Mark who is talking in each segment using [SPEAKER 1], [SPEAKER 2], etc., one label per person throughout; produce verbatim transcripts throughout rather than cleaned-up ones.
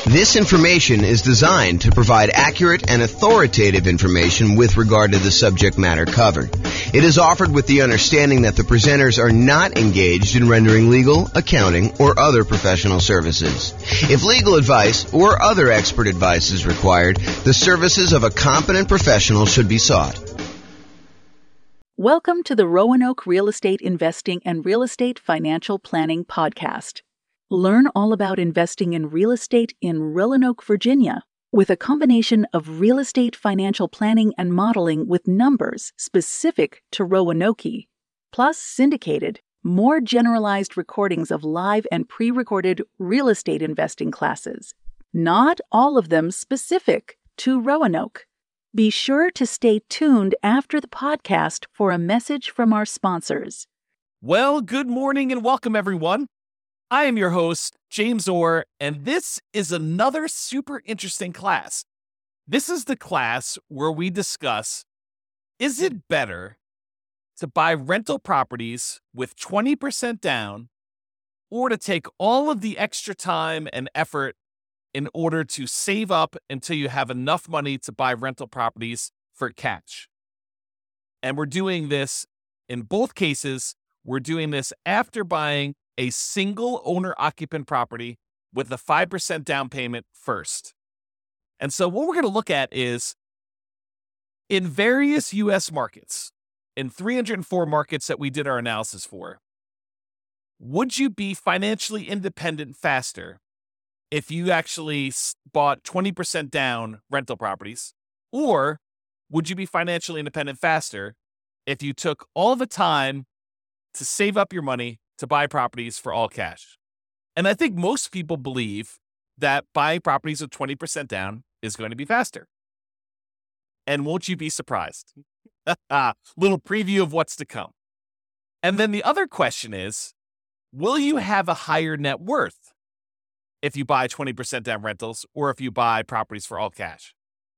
[SPEAKER 1] This information is designed to provide accurate and authoritative information with regard to the subject matter covered. It is offered with the understanding that the presenters are not engaged in rendering legal, accounting, or other professional services. If legal advice or other expert advice is required, the services of a competent professional should be sought.
[SPEAKER 2] Welcome to the Roanoke Real Estate Investing and Real Estate Financial Planning Podcast. Learn all about investing in real estate in Roanoke, Virginia, with a combination of real estate financial planning and modeling with numbers specific to Roanoke, plus syndicated, more generalized recordings of live and pre-recorded real estate investing classes, not all of them specific to Roanoke. Be sure to stay tuned after the podcast for a message from our sponsors.
[SPEAKER 3] Well, good morning and welcome, everyone. I am your host, James Orr, and this is another super interesting class. This is the class where we discuss, is it better to buy rental properties with twenty percent down or to take all of the extra time and effort in order to save up until you have enough money to buy rental properties for cash? And we're doing this in both cases. We're doing this after buying a single owner-occupant property with a five percent down payment first. And so what we're going to look at is, in various U S markets, in three hundred four markets that we did our analysis for, would you be financially independent faster if you actually bought twenty percent down rental properties? Or would you be financially independent faster if you took all the time to save up your money to buy properties for all cash? And I think most people believe that buying properties with twenty percent down is going to be faster. And won't you be surprised? Little preview of what's to come. And then the other question is, will you have a higher net worth if you buy twenty percent down rentals or if you buy properties for all cash?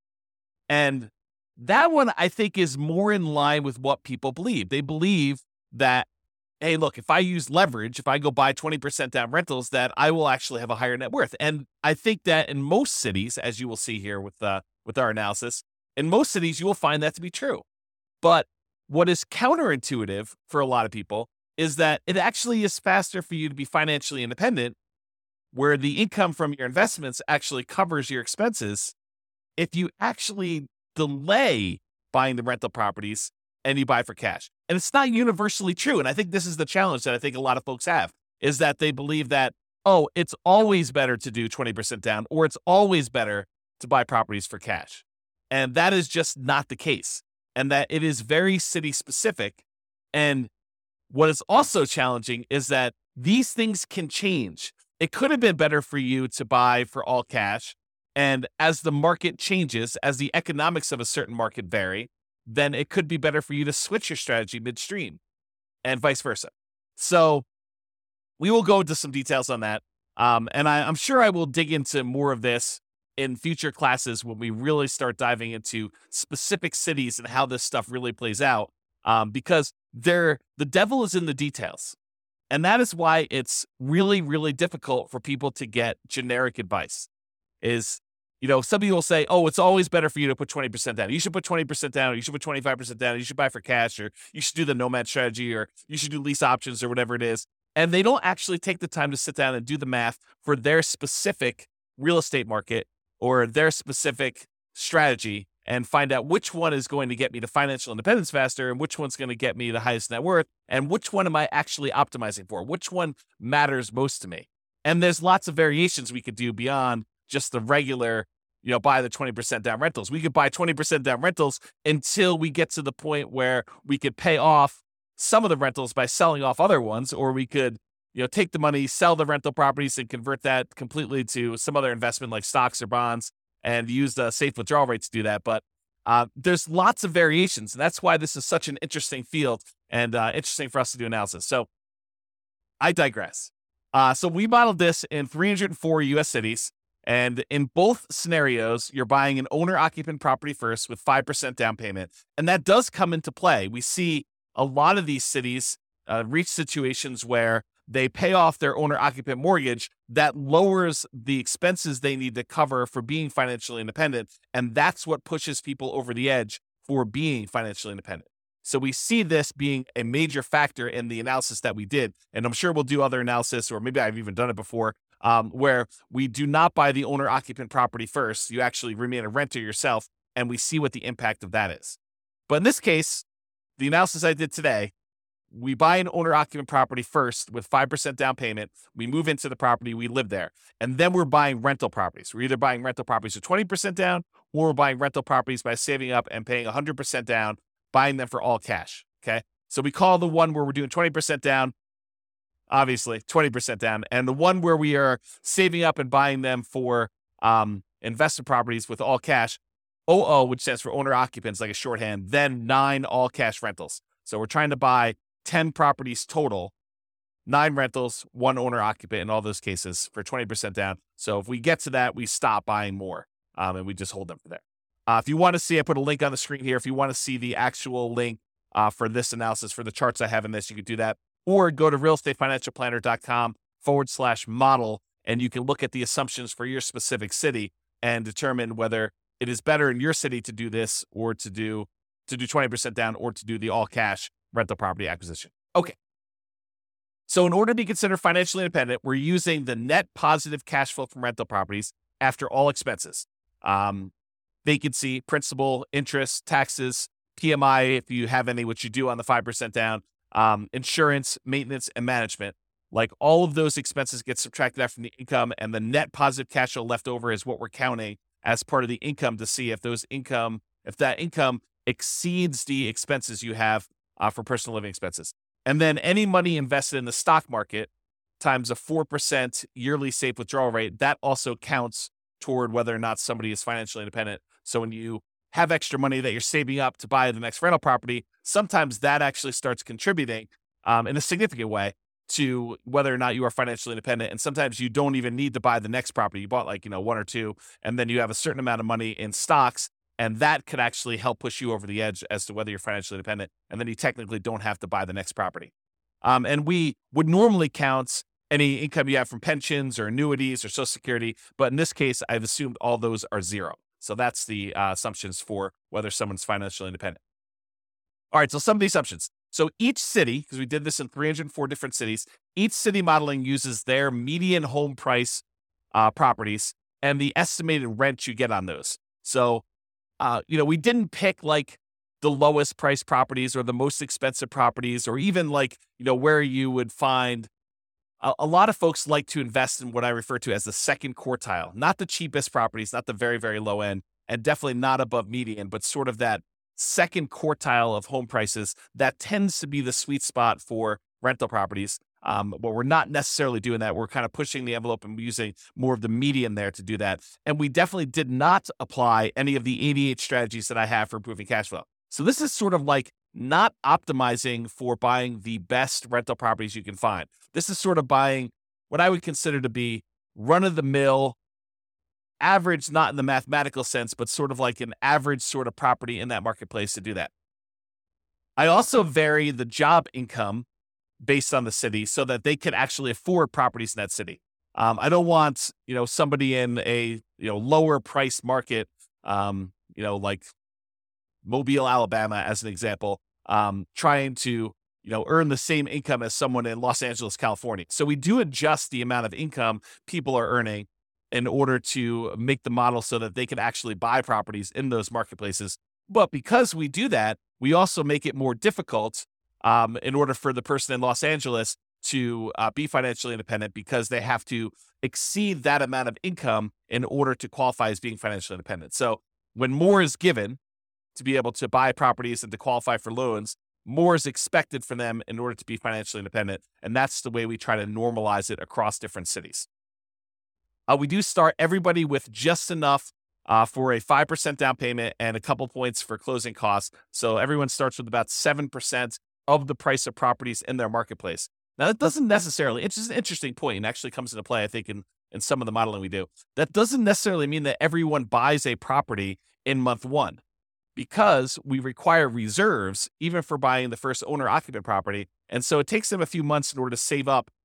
[SPEAKER 3] And that one, I think, is more in line with what people believe. They believe that, hey, look, if I use leverage, if I go buy twenty percent down rentals, that I will actually have a higher net worth. And I think that in most cities, as you will see here with uh, with our analysis, in most cities, you will find that to be true. But what is counterintuitive for a lot of people is that it actually is faster for you to be financially independent, where the income from your investments actually covers your expenses, if you actually delay buying the rental properties and you buy for cash. And it's not universally true. And I think this is the challenge that I think a lot of folks have, is that they believe that, oh, it's always better to do twenty percent down, or it's always better to buy properties for cash. And that is just not the case. And that it is very city specific. And what is also challenging is that these things can change. It could have been better for you to buy for all cash. And as the market changes, as the economics of a certain market vary, then it could be better for you to switch your strategy midstream and vice versa. So we will go into some details on that. Um, and I, I'm sure I will dig into more of this in future classes when we really start diving into specific cities and how this stuff really plays out, um, because there, the devil is in the details. And that is why it's really, really difficult for people to get generic advice. Is, you know, some people say, oh, it's always better for you to put twenty percent down. You should put twenty percent down. Or you should put twenty-five percent down. You should buy for cash, or you should do the nomad strategy, or you should do lease options, or whatever it is. And they don't actually take the time to sit down and do the math for their specific real estate market or their specific strategy and find out which one is going to get me to financial independence faster and which one's going to get me the highest net worth and which one am I actually optimizing for? Which one matters most to me? And there's lots of variations we could do beyond just the regular, you know, buy the twenty percent down rentals. We could buy twenty percent down rentals until we get to the point where we could pay off some of the rentals by selling off other ones, or we could, you know, take the money, sell the rental properties and convert that completely to some other investment like stocks or bonds and use the safe withdrawal rate to do that. But uh, there's lots of variations. And that's why this is such an interesting field and uh, interesting for us to do analysis. So I digress. Uh, so we modeled this in three hundred four U S cities. And in both scenarios, you're buying an owner-occupant property first with five percent down payment. And that does come into play. We see a lot of these cities uh, reach situations where they pay off their owner-occupant mortgage, that lowers the expenses they need to cover for being financially independent, and that's what pushes people over the edge for being financially independent. So we see this being a major factor in the analysis that we did, and I'm sure we'll do other analysis, or maybe I've even done it before, um, where we do not buy the owner-occupant property first. You actually remain a renter yourself, and we see what the impact of that is. But in this case, the analysis I did today, we buy an owner-occupant property first with five percent down payment. We move into the property, we live there. And then we're buying rental properties. We're either buying rental properties with twenty percent down, or we're buying rental properties by saving up and paying one hundred percent down, buying them for all cash, okay? So we call the one where we're doing twenty percent down, obviously, twenty percent down. And the one where we are saving up and buying them for um, investment properties with all cash, O O, which stands for owner-occupants, like a shorthand, then nine all-cash rentals. So we're trying to buy ten properties total, nine rentals, one owner-occupant in all those cases for twenty percent down. So if we get to that, we stop buying more, um, and we just hold them for there. Uh, if you want to see, I put a link on the screen here. If you want to see the actual link uh, for this analysis, for the charts I have in this, you can do that. Or go to realestateFinancialPlanner.com forward slash model, and you can look at the assumptions for your specific city and determine whether it is better in your city to do this or to do to do twenty percent down or to do the all-cash rental property acquisition. Okay. So in order to be considered financially independent, we're using the net positive cash flow from rental properties after all expenses. Um, vacancy, principal, interest, taxes, P M I, if you have any, which you do on the five percent down, um, insurance, maintenance, and management. Like all of those expenses get subtracted out from the income, and the net positive cash flow left over is what we're counting as part of the income to see if those income, if that income exceeds the expenses you have uh, for personal living expenses. And then any money invested in the stock market times a four percent yearly safe withdrawal rate, that also counts toward whether or not somebody is financially independent. So when you have extra money that you're saving up to buy the next rental property, sometimes that actually starts contributing um, in a significant way to whether or not you are financially independent. And sometimes you don't even need to buy the next property. You bought like, you know, one or two, and then you have a certain amount of money in stocks, and that could actually help push you over the edge as to whether you're financially independent. And then you technically don't have to buy the next property. Um, and we would normally count any income you have from pensions or annuities or Social Security. But in this case, I've assumed all those are zero. So that's the uh, assumptions for whether someone's financially independent. All right, so some of the assumptions. So each city, because we did this in three hundred four different cities, each city modeling uses their median home price uh, properties and the estimated rent you get on those. So, uh, you know, we didn't pick like the lowest price properties or the most expensive properties, or even like, you know, where you would find a, a lot of folks like to invest in what I refer to as the second quartile, not the cheapest properties, not the very, very low end, and definitely not above median, but sort of that second quartile of home prices. That tends to be the sweet spot for rental properties. Um, but we're not necessarily doing that. We're kind of pushing the envelope and using more of the median there to do that. And we definitely did not apply any of the eighty-eight strategies that I have for improving cash flow. So this is sort of like not optimizing for buying the best rental properties you can find. This is sort of buying what I would consider to be run-of-the-mill, average, not in the mathematical sense, but sort of like an average sort of property in that marketplace to do that. I also vary the job income based on the city so that they can actually afford properties in that city. Um, I don't want, you know, somebody in a, you know, lower price market, um, you know, like Mobile, Alabama, as an example, um, trying to, you know, earn the same income as someone in Los Angeles, California. So we do adjust the amount of income people are earning in order to make the model so that they can actually buy properties in those marketplaces. But because we do that, we also make it more difficult um, in order for the person in Los Angeles to uh, be financially independent, because they have to exceed that amount of income in order to qualify as being financially independent. So when more is given to be able to buy properties and to qualify for loans, more is expected from them in order to be financially independent. And that's the way we try to normalize it across different cities. Uh, we do start everybody with just enough uh, for a five percent down payment and a couple points for closing costs. So everyone starts with about seven percent of the price of properties in their marketplace. Now, that doesn't necessarily, it's just an interesting point and actually comes into play, I think, in, in some of the modeling we do. That doesn't necessarily mean that everyone buys a property in month one, because we require reserves even for buying the first owner-occupant property. And so it takes them a few months in order to save up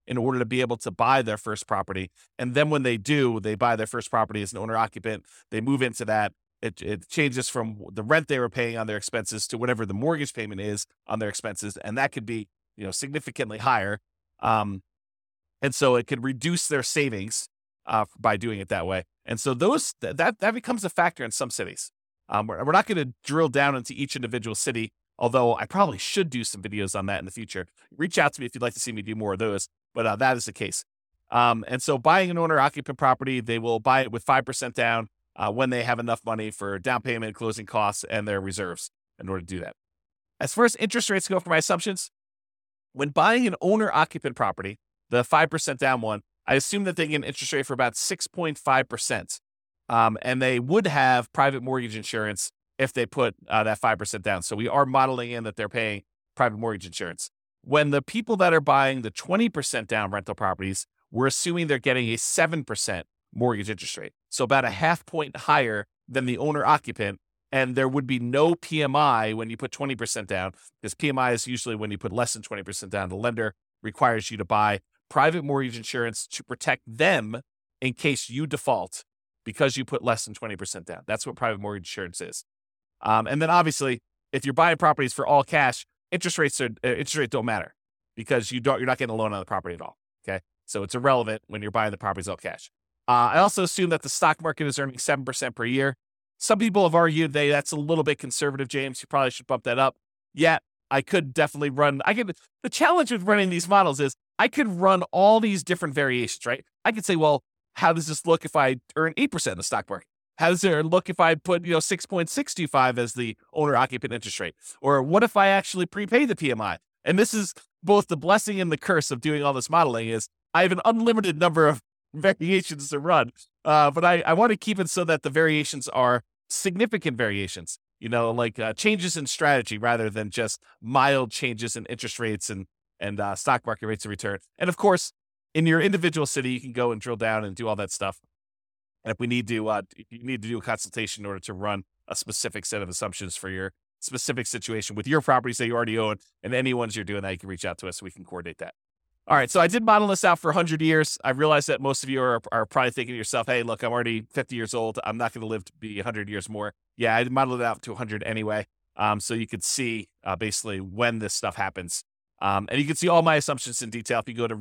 [SPEAKER 3] in order to be able to buy their first property. And then when they do, they buy their first property as an owner occupant, they move into that. It, it changes from the rent they were paying on their expenses to whatever the mortgage payment is on their expenses. And that could be, you know, significantly higher. Um, and so it could reduce their savings uh, by doing it that way. And so those that that becomes a factor in some cities. Um, we're, we're not going to drill down into each individual city, although I probably should do some videos on that in the future. Reach out to me if you'd like to see me do more of those, but uh, that is the case. Um, and so buying an owner-occupant property, they will buy it with five percent down uh, when they have enough money for down payment, closing costs, and their reserves in order to do that. As far as interest rates go for my assumptions, when buying an owner-occupant property, the five percent down one, I assume that they get an interest rate for about six point five percent. Um, and they would have private mortgage insurance if they put uh, that five percent down. So we are modeling in that they're paying private mortgage insurance. When the people that are buying the twenty percent down rental properties, we're assuming they're getting a seven percent mortgage interest rate. So about a half point higher than the owner occupant. And there would be no P M I when you put twenty percent down, because P M I is usually when you put less than twenty percent down. The lender requires you to buy private mortgage insurance to protect them in case you default because you put less than twenty percent down. That's what private mortgage insurance is. Um, and then obviously, if you're buying properties for all cash, interest rates are, uh, interest rates don't matter because you don't, you're not getting a loan on the property at all. Okay. So it's irrelevant when you're buying the properties all cash. Uh, I also assume that the stock market is earning seven percent per year. Some people have argued they that's a little bit conservative, James. You probably should bump that up. Yeah, I could definitely run. I could. The challenge with running these models is I could run all these different variations, right? I could say, well, how does this look if I earn eight percent in the stock market? How does it look if I put, you know, six point six two five as the owner occupant interest rate? Or what if I actually prepay the P M I? And this is both the blessing and the curse of doing all this modeling is I have an unlimited number of variations to run. Uh, but I, I want to keep it so that the variations are significant variations, you know, like uh, changes in strategy rather than just mild changes in interest rates and, and uh, stock market rates of return. And of course, in your individual city, you can go and drill down and do all that stuff. And if we need to, uh, you need to do a consultation in order to run a specific set of assumptions for your specific situation with your properties that you already own and any ones you're doing that, you can reach out to us so we can coordinate that. All right, so I did model this out for one hundred years. I realize that most of you are, are probably thinking to yourself, hey, look, I'm already fifty years old. I'm not going to live to be one hundred years more. Yeah, I modeled it out to one hundred anyway, um, so you could see uh, basically when this stuff happens. Um, and you can see all my assumptions in detail if you go to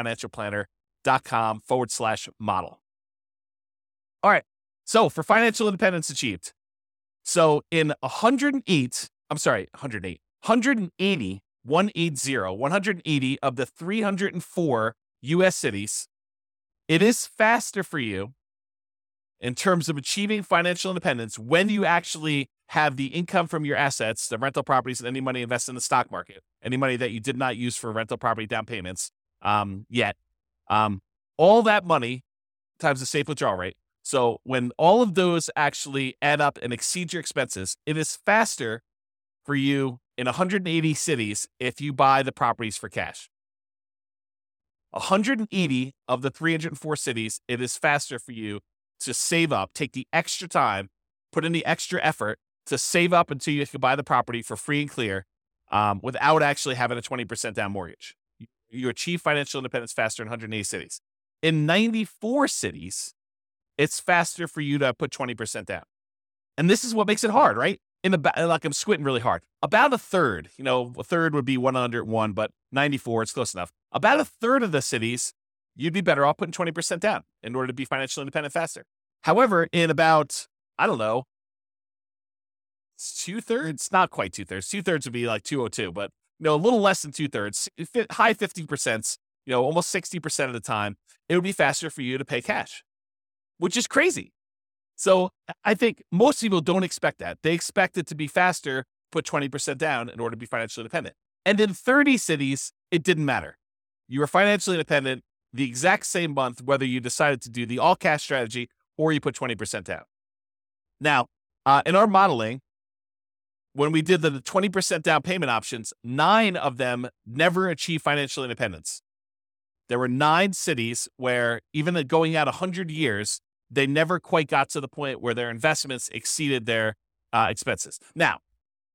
[SPEAKER 3] realestateFinancialPlanner.com forward slash model. All right, so for financial independence achieved. So in one hundred eight, I'm sorry, one hundred eight, one hundred eighty, one eighty, one hundred eighty of the three hundred four U S cities, it is faster for you in terms of achieving financial independence when you actually have the income from your assets, the rental properties, and any money invested in the stock market, any money that you did not use for rental property down payments um, yet. Um, all that money times the safe withdrawal rate. So when all of those actually add up and exceed your expenses, it is faster for you in one hundred eighty cities if you buy the properties for cash. one hundred eighty of the three hundred four cities, it is faster for you to save up, take the extra time, put in the extra effort to save up until you can buy the property for free and clear um, without actually having a twenty percent down mortgage. You, you achieve financial independence faster in one hundred eighty cities. In ninety-four cities, it's faster for you to put twenty percent down. And this is what makes it hard, right? In the like I'm squinting really hard. About a third, you know, a third would be one hundred one, but ninety-four, it's close enough. About a third of the cities, you'd be better off putting twenty percent down in order to be financially independent faster. However, in about, I don't know, two thirds, not quite two thirds. Two thirds would be like two oh two, but you know, a little less than two thirds, high fifty percent, you know, almost sixty percent of the time, it would be faster for you to pay cash, which is crazy. So I think most people don't expect that. They expect it to be faster, put twenty percent down in order to be financially independent. And in thirty cities, it didn't matter. You were financially independent the exact same month, whether you decided to do the all cash strategy or you put twenty percent down. Now, uh, in our modeling, when we did the twenty percent down payment options, nine of them never achieved financial independence. There were nine cities where even going out one hundred years, they never quite got to the point where their investments exceeded their uh, expenses. Now,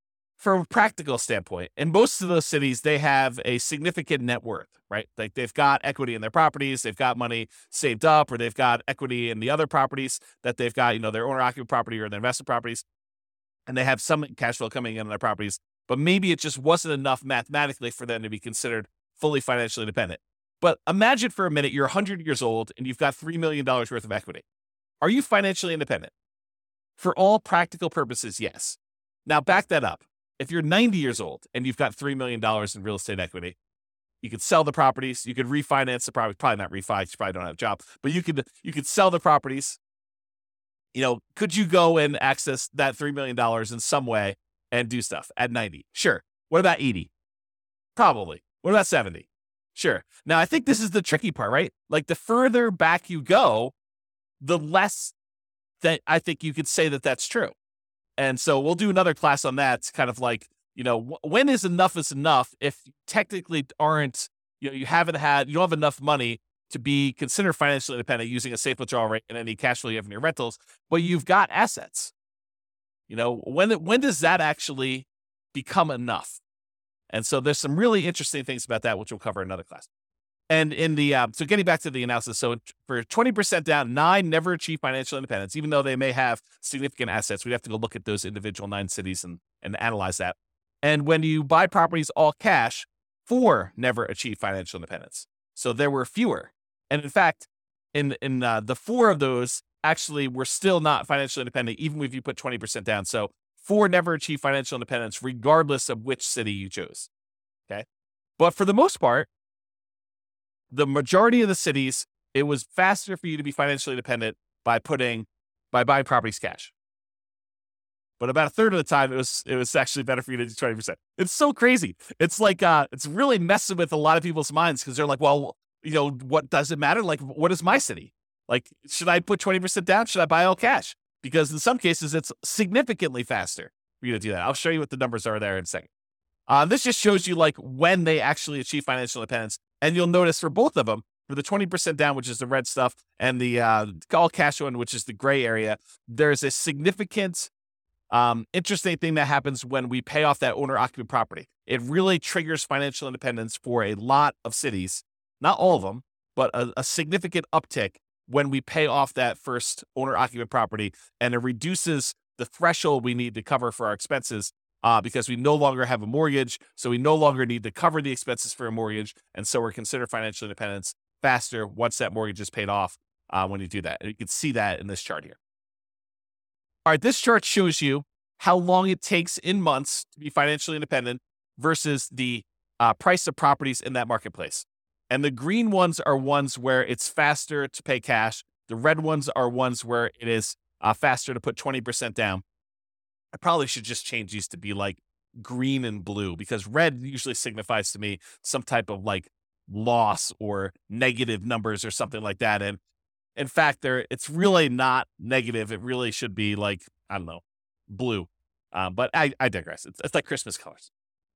[SPEAKER 3] from a practical standpoint, in most of those cities, they have a significant net worth, right? Like they've got equity in their properties, they've got money saved up, or they've got equity in the other properties that they've got, you know, their owner-occupied property or their investment properties, and they have some cash flow coming in on their properties, but maybe it just wasn't enough mathematically for them to be considered fully financially independent. But imagine for a minute you're one hundred years old and you've got three million dollars worth of equity. Are you financially independent? For all practical purposes, yes. Now back that up. If you're ninety years old and you've got three million dollars in real estate equity, you could sell the properties, you could refinance the property, probably not refi, you probably don't have a job, but you could you could sell the properties. You know, could you go and access that three million dollars in some way and do stuff at ninety? Sure. What about eighty? Probably. What about seventy? Sure. Now, I think this is the tricky part, right? Like the further back you go, the less that I think you could say that that's true. And so we'll do another class on that. It's kind of like, you know, wh- when is enough is enough if you technically aren't, you know, you haven't had, you don't have enough money to be considered financially independent using a safe withdrawal rate and any cash flow you have in your rentals, but you've got assets. You know, when when does that actually become enough? And so there's some really interesting things about that, which we'll cover in another class. And in the, uh, so getting back to the analysis, so for twenty percent down, nine never achieve financial independence, even though they may have significant assets. We'd have to go look at those individual nine cities and, and analyze that. And when you buy properties all cash, four never achieve financial independence. So there were fewer. And in fact, in, in uh, the four of those actually were still not financially independent, even if you put twenty percent down. So four never achieve financial independence, regardless of which city you chose. Okay. But for the most part, the majority of the cities, it was faster for you to be financially independent by putting, by buying properties cash. But about a third of the time, it was it was actually better for you to do twenty percent. It's so crazy. It's like, uh, it's really messing with a lot of people's minds because they're like, well, you know, what does it matter? Like, what is my city? Like, should I put twenty percent down? Should I buy all cash? Because in some cases, it's significantly faster for you to do that. I'll show you what the numbers are there in a second. Uh, this just shows you like when they actually achieve financial independence. And you'll notice for both of them, for the twenty percent down, which is the red stuff, and the uh, all cash one, which is the gray area, there's a significant, um, interesting thing that happens when we pay off that owner-occupied property. It really triggers financial independence for a lot of cities, not all of them, but a, a significant uptick when we pay off that first owner-occupied property, and it reduces the threshold we need to cover for our expenses. Uh, because we no longer have a mortgage, so we no longer need to cover the expenses for a mortgage, and so we're considered financial independence faster once that mortgage is paid off uh, when you do that. And you can see that in this chart here. All right, this chart shows you how long it takes in months to be financially independent versus the uh, price of properties in that marketplace. And the green ones are ones where it's faster to pay cash. The red ones are ones where it is uh, faster to put twenty percent down. I probably should just change these to be like green and blue because red usually signifies to me some type of like loss or negative numbers or something like that. And in fact, there it's really not negative. It really should be like, I don't know, blue. Um, but I, I digress. It's, it's like Christmas colors.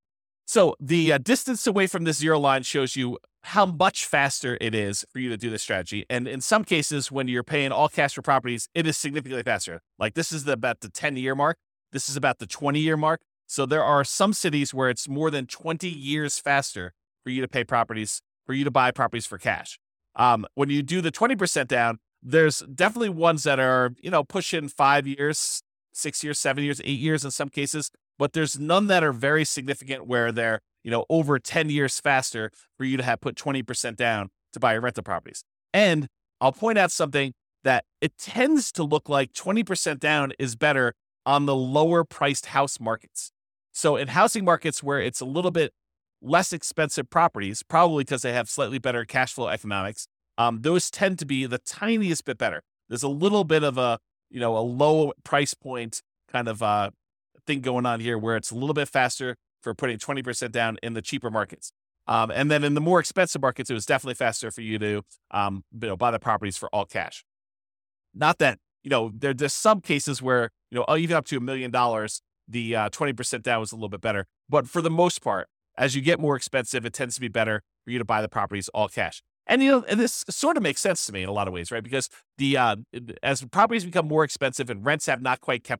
[SPEAKER 3] So the uh, distance away from the zero line shows you how much faster it is for you to do this strategy. And in some cases, when you're paying all cash for properties, it is significantly faster. Like this is the, about the ten year mark. This is about the twenty year mark. So there are some cities where it's more than twenty years faster for you to pay properties, for you to buy properties for cash. Um, when you do the twenty percent down, there's definitely ones that are, you know, pushing five years, six years, seven years, eight years in some cases, but there's none that are very significant where they're, you know, over ten years faster for you to have put twenty percent down to buy your rental properties. And I'll point out something that it tends to look like twenty percent down is better on the lower priced house markets. So in housing markets where it's a little bit less expensive properties, probably because they have slightly better cash flow economics, um, those tend to be the tiniest bit better. There's a little bit of a, you know, a low price point kind of uh, thing going on here where it's a little bit faster for putting twenty percent down in the cheaper markets. Um, and then in the more expensive markets, it was definitely faster for you to um, you know, buy the properties for all cash. Not that, you know, there, there's some cases where, you know, even up to a million dollars, the uh, twenty percent down was a little bit better. But for the most part, as you get more expensive, it tends to be better for you to buy the properties all cash. And, you know, and this sort of makes sense to me in a lot of ways, right? Because the uh, as properties become more expensive and rents have not quite kept up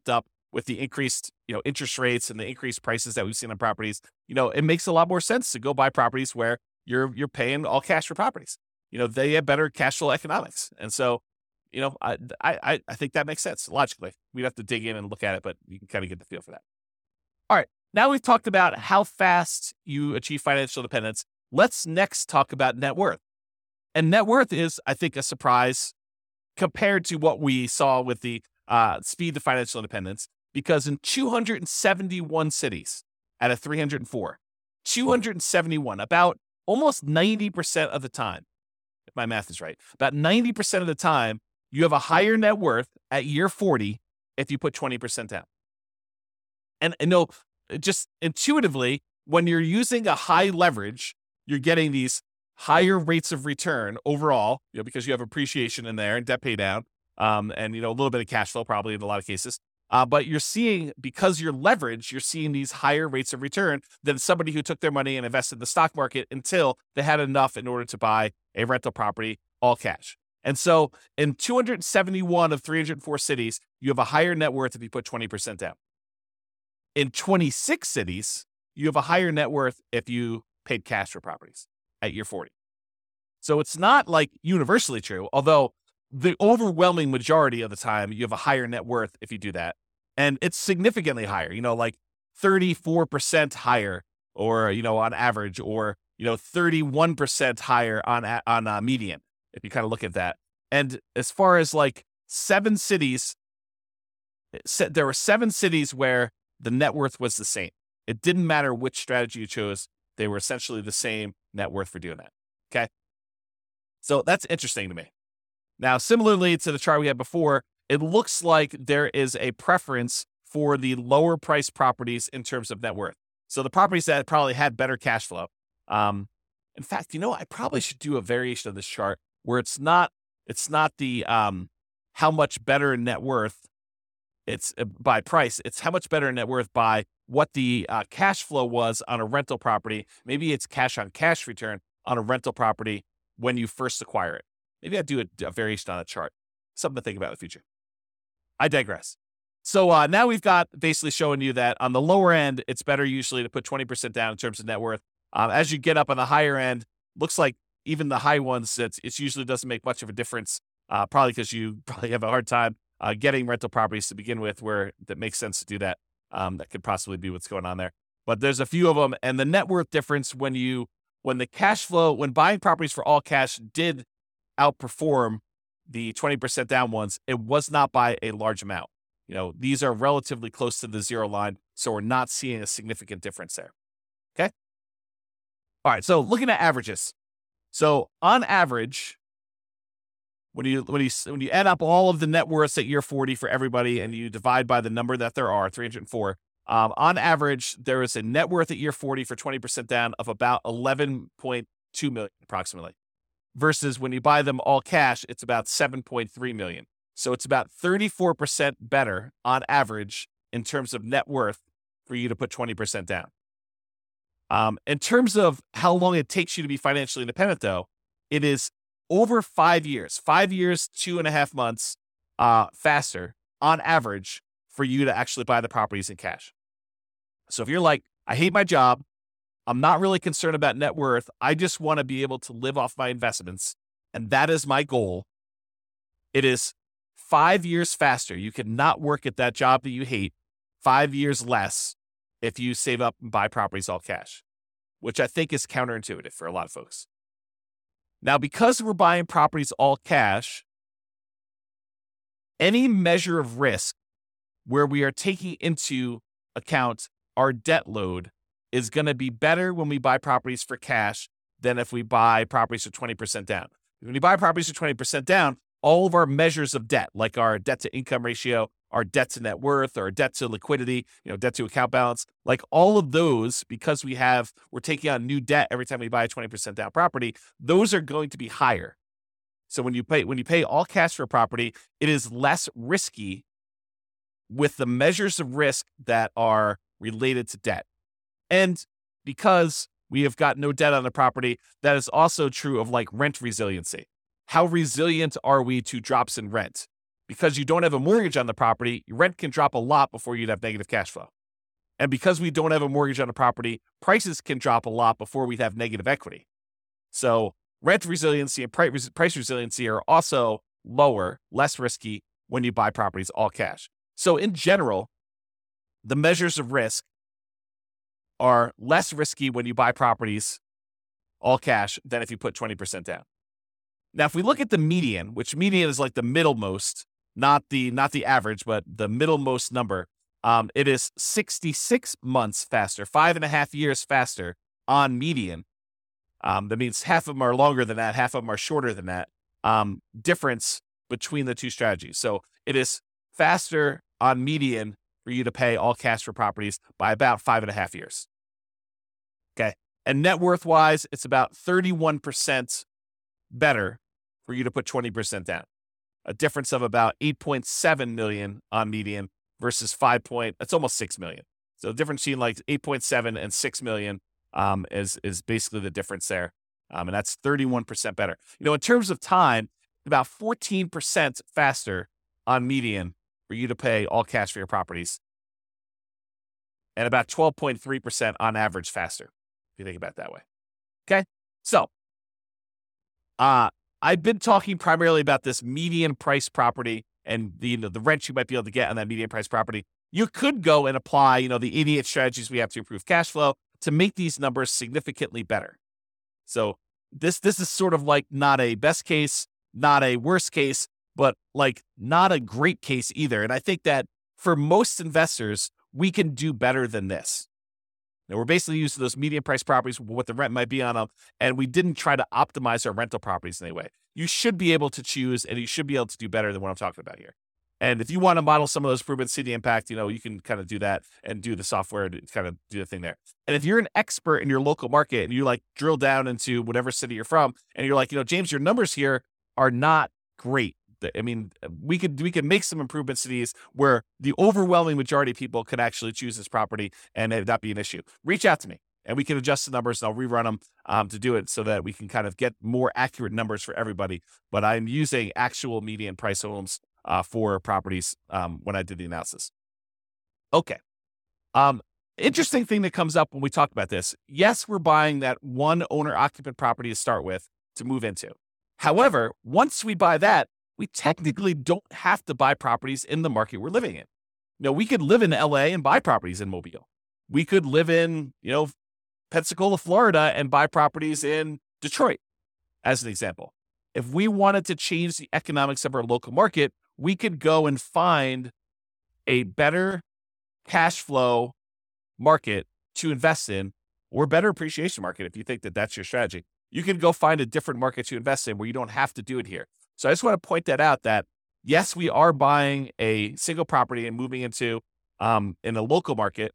[SPEAKER 3] with the increased, you know, interest rates and the increased prices that we've seen on properties, you know, it makes a lot more sense to go buy properties where you're you're paying all cash for properties. You know, they have better cash flow economics. And so, you know, I I I think that makes sense logically. We'd have to dig in and look at it, but you can kind of get the feel for that. All right. Now we've talked about how fast you achieve financial independence. Let's next talk about net worth. And net worth is, I think, a surprise compared to what we saw with the uh, speed to financial independence, because in two hundred seventy-one cities out of three hundred four, two hundred seventy-one, about almost ninety percent of the time, if my math is right, about ninety percent of the time, you have a higher net worth at year forty if you put twenty percent down. And, and no, just intuitively, when you're using a high leverage, you're getting these higher rates of return overall, you know, because you have appreciation in there and debt pay down, um, and, you know, a little bit of cash flow probably in a lot of cases. Uh, but you're seeing, because you're leveraged, you're seeing these higher rates of return than somebody who took their money and invested in the stock market until they had enough in order to buy a rental property all cash. And so in two hundred seventy-one of three hundred four cities, you have a higher net worth if you put twenty percent down. In twenty-six cities, you have a higher net worth if you paid cash for properties at year forty. So it's not like universally true, although the overwhelming majority of the time you have a higher net worth if you do that. And it's significantly higher, you know, like thirty-four percent higher, or, you know, on average, or, you know, thirty-one percent higher on, on uh, median, if you kind of look at that. And as far as like seven cities, there were seven cities where the net worth was the same. It didn't matter which strategy you chose. They were essentially the same net worth for doing that. Okay. So that's interesting to me. Now, similarly to the chart we had before, it looks like there is a preference for the lower price properties in terms of net worth. So the properties that probably had better cash flow. Um, in fact, you know, I probably should do a variation of this chart where it's not, it's not the, um, how much better net worth it's uh, by price. It's how much better net worth by what the uh, cash flow was on a rental property. Maybe it's cash on cash return on a rental property when you first acquire it. Maybe I'd do a, a variation on a chart. Something to think about in the future. I digress. So uh, now we've got basically showing you that on the lower end, it's better usually to put twenty percent down in terms of net worth. Um, as you get up on the higher end, looks like even the high ones, it's, it usually doesn't make much of a difference, uh, probably because you probably have a hard time uh, getting rental properties to begin with where that makes sense to do that. Um, that could possibly be what's going on there. But there's a few of them. And the net worth difference when you, when the cash flow, when buying properties for all cash did outperform the twenty percent down ones, it was not by a large amount. You know, these are relatively close to the zero line, so we're not seeing a significant difference there. Okay? All right, so looking at averages. So on average, when you when you when you add up all of the net worths at year forty for everybody and you divide by the number that there are, three hundred four, um, on average, there is a net worth at year forty for twenty percent down of about eleven point two million approximately. Versus when you buy them all cash, it's about seven point three million. So it's about thirty-four percent better on average in terms of net worth for you to put twenty percent down. Um, in terms of how long it takes you to be financially independent, though, it is over five years, five years, two and a half months uh, faster on average for you to actually buy the properties in cash. So if you're like, I hate my job, I'm not really concerned about net worth, I just want to be able to live off my investments, and that is my goal, it is five years faster. You cannot work at that job that you hate five years less if you save up and buy properties all cash, which I think is counterintuitive for a lot of folks. Now, because we're buying properties all cash, any measure of risk where we are taking into account our debt load is going to be better when we buy properties for cash than if we buy properties for twenty percent down. When you buy properties for twenty percent down, all of our measures of debt, like our debt to income ratio, our debt to net worth, or debt to liquidity, you know, debt to account balance, like all of those, because we have, we're taking on new debt every time we buy a twenty percent down property, those are going to be higher. So when you pay, when you pay all cash for a property, it is less risky with the measures of risk that are related to debt. And because we have got no debt on the property, that is also true of like rent resiliency. How resilient are we to drops in rent? because you don't have a mortgage on the property, your rent can drop a lot before you'd have negative cash flow. And because we don't have a mortgage on the property, prices can drop a lot before we'd have negative equity. So rent resiliency and price resiliency are also lower, less risky when you buy properties all cash. So in general, the measures of risk are less risky when you buy properties all cash than if you put twenty percent down. Now, if we look at the median, which median is like the middlemost, not the not the average, but the middlemost number, um, it is sixty-six months faster, five and a half years faster on median. Um, that means half of them are longer than that, half of them are shorter than that. Um, difference between the two strategies. So it is faster on median for you to pay all cash for properties by about five and a half years. Okay. And net worth wise, it's about thirty-one percent better for you to put twenty percent down. A difference of about eight point seven million on median versus five point, it's almost six million. So the difference between like eight point seven and six million um, is, is basically the difference there. Um, and that's thirty-one percent better. You know, in terms of time, about fourteen percent faster on median for you to pay all cash for your properties. And about twelve point three percent on average faster, if you think about it that way. Okay. So, uh, I've been talking primarily about this median price property and the, you know, the rent you might be able to get on that median price property. You could go and apply, you know, the eighty-eight strategies we have to improve cash flow to make these numbers significantly better. So this, this is sort of like not a best case, not a worst case, but like not a great case either. And I think that for most investors, we can do better than this. Now, we're basically using those median price properties, what the rent might be on them, and we didn't try to optimize our rental properties in any way. You should be able to choose, and you should be able to do better than what I'm talking about here. And if you want to model some of those improvements, see the impact, you know, you can kind of do that and do the software to kind of do the thing there. And if you're an expert in your local market and you like drill down into whatever city you're from, and you're like, you know, James, your numbers here are not great. I mean, we could we could make some improvements to these where the overwhelming majority of people could actually choose this property and it not be an issue. Reach out to me and we can adjust the numbers and I'll rerun them um, to do it so that we can kind of get more accurate numbers for everybody. But I'm using actual median price homes uh, for properties um, when I did the analysis. Okay. Um, interesting thing that comes up when we talk about this. Yes, we're buying that one owner occupant property to start with to move into. However, once we buy that, we technically don't have to buy properties in the market we're living in. You know, we could live in L A and buy properties in Mobile. We could live in, you know, Pensacola, Florida and buy properties in Detroit, as an example. If we wanted to change the economics of our local market, we could go and find a better cash flow market to invest in or better appreciation market if you think that that's your strategy. You can go find a different market to invest in where you don't have to do it here. So I just want to point that out that, yes, we are buying a single property and moving into um, in a local market.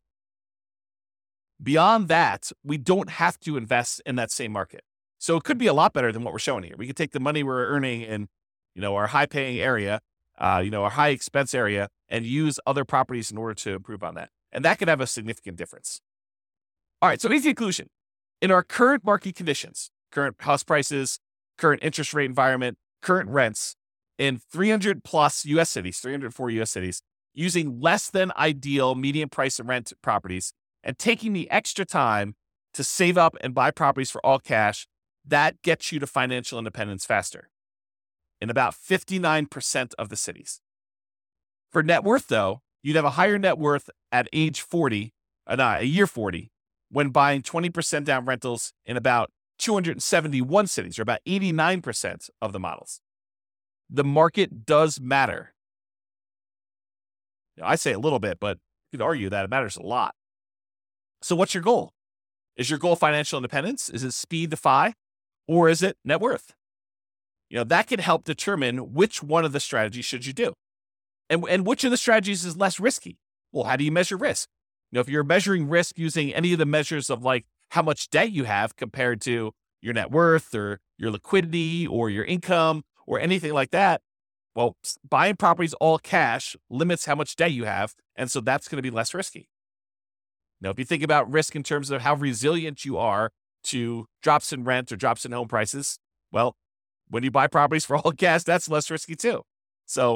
[SPEAKER 3] Beyond that, we don't have to invest in that same market. So it could be a lot better than what we're showing here. We could take the money we're earning in, you know, our high paying area, uh, you know, our high expense area and use other properties in order to improve on that. And that could have a significant difference. All right. So easy conclusion. In our current market conditions, current house prices, current interest rate environment, current rents in three hundred plus U S cities, three hundred four U S cities, using less than ideal median price and rent properties and taking the extra time to save up and buy properties for all cash, that gets you to financial independence faster in about fifty-nine percent of the cities. For net worth, though, you'd have a higher net worth at age forty, uh, not a year forty, when buying twenty percent down rentals in about two hundred seventy-one cities, or about eighty-nine percent of the models. The market does matter. You know, I say a little bit, but you could argue that it matters a lot. So what's your goal? Is your goal financial independence? Is it speed to F I? Or is it net worth? You know, that can help determine which one of the strategies should you do. And, and which of the strategies is less risky? Well, how do you measure risk? You know, if you're measuring risk using any of the measures of like how much debt you have compared to your net worth or your liquidity or your income or anything like that, well, buying properties all cash limits how much debt you have. And so that's going to be less risky. Now, if you think about risk in terms of how resilient you are to drops in rent or drops in home prices, well, when you buy properties for all cash, that's less risky too. So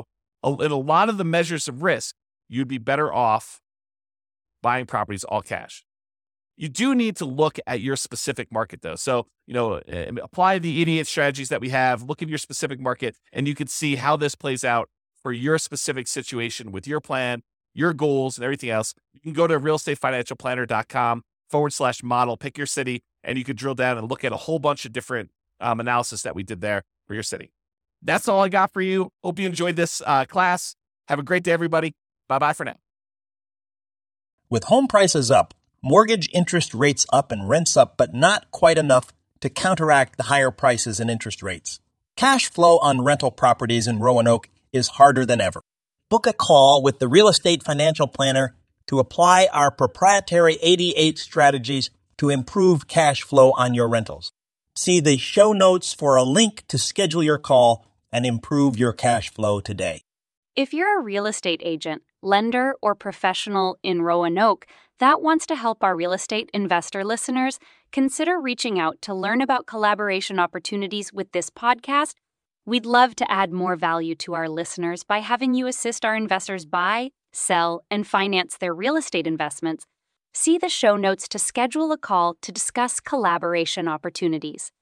[SPEAKER 3] in a lot of the measures of risk, you'd be better off buying properties all cash. You do need to look at your specific market, though. So, you know, apply the eighty-eight strategies that we have, look at your specific market, and you can see how this plays out for your specific situation with your plan, your goals, and everything else. You can go to realestatefinancialplanner.com forward slash model, pick your city, and you can drill down and look at a whole bunch of different um, analysis that we did there for your city. That's all I got for you. Hope you enjoyed this uh, class. Have a great day, everybody. Bye-bye for now.
[SPEAKER 4] With home prices up, mortgage interest rates up, and rents up, but not quite enough to counteract the higher prices and interest rates, cash flow on rental properties in Roanoke is harder than ever. Book a call with the Real Estate Financial Planner to apply our proprietary eighty-eight strategies to improve cash flow on your rentals. See the show notes for a link to schedule your call and improve your cash flow today.
[SPEAKER 5] If you're a real estate agent, lender, or professional in Roanoke that wants to help our real estate investor listeners, consider reaching out to learn about collaboration opportunities with this podcast. We'd love to add more value to our listeners by having you assist our investors buy, sell, and finance their real estate investments. See the show notes to schedule a call to discuss collaboration opportunities.